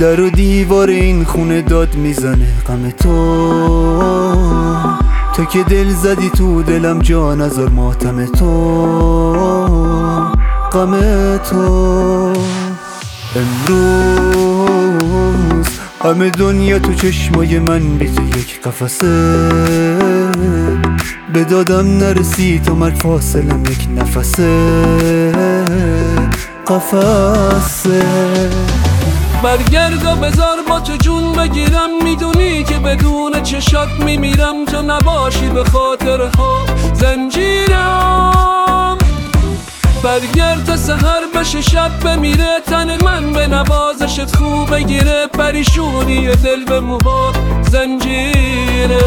در و دیوار این خونه داد میزنه غم تو که دل زدی تو دلم جا نذار ماتم تو غم تو امروز همه دنیا تو چشمای من بی تو یک قفسه به دادم نرسی تو مرگ فاصلم یک نفسه قفسه برگرد و بذار با تو جون بگیرم میدونی که بدون چشات میمیرم تو نباشی به خاطرها زنجیرم برگرد تا سحر بشه شب بمیره تن من به نوازشت خوب بگیره پریشونی دل به موها زنجیره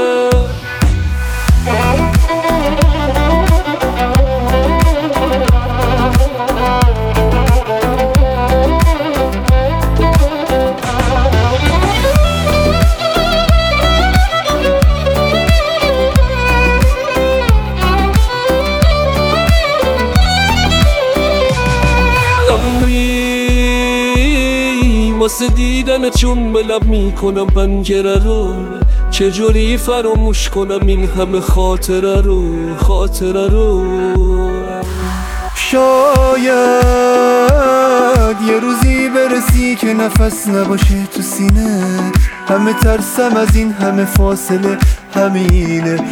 واسه دیدن چون به لب میکنم پنجره رو چجوری فراموش کنم این همه خاطره رو شاید یه روزی برسی که نفس نباشه تو سینه همه ترسم از این همه فاصله همینه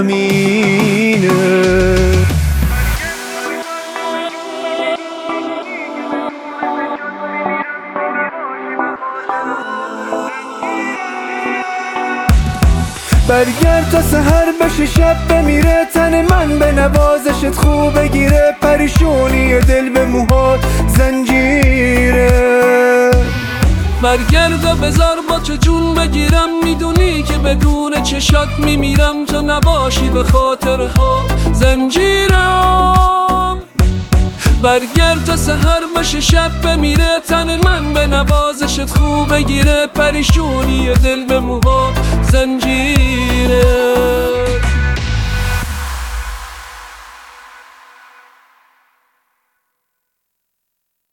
برگرد تا سحر بشه شب بمیره تن من به نوازشت خوب بگیره پریشونی دل به موهات زنجیره برگرد و بذار با تو جون بگیرم میدونی که بدون چشات میمیرم تو نباشی به خاطرها زنجیرم برگرد تا سحر بشه شب بمیره تن من به نوازشت خوب بگیره پریشونی دل به موها زنجیرم